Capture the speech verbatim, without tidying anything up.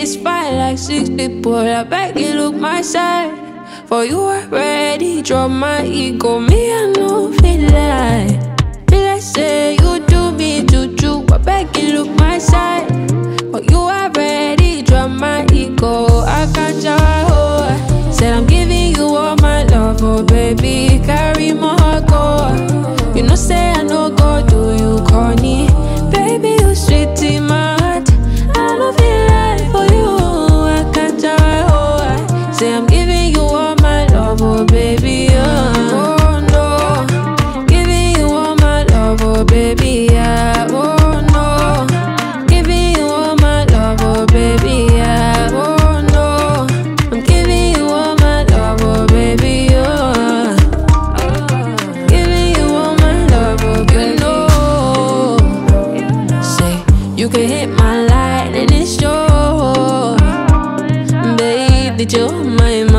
spy like six people. I beg you look my side. For you already drop my ego. Me I know feel like, feel like say you do me juju. I beg you look my side. For you already drop my ego. I can't tell. Said I'm giving you all my love, oh baby, carry my go. You know say I no go do you corny. Baby, you sweet in my heart. I don't feel like for you. I can't tell. Say I'm giving you all my love, oh baby. Oh, oh no, giving you all my love, oh baby. Yeah. Oh no, giving you all my love, oh baby. Yeah. Oh no, I'm giving you all my love, oh baby. Oh, giving you all my love, oh baby. You know, say you can hit my line and it's yours, babe. Did you my mind?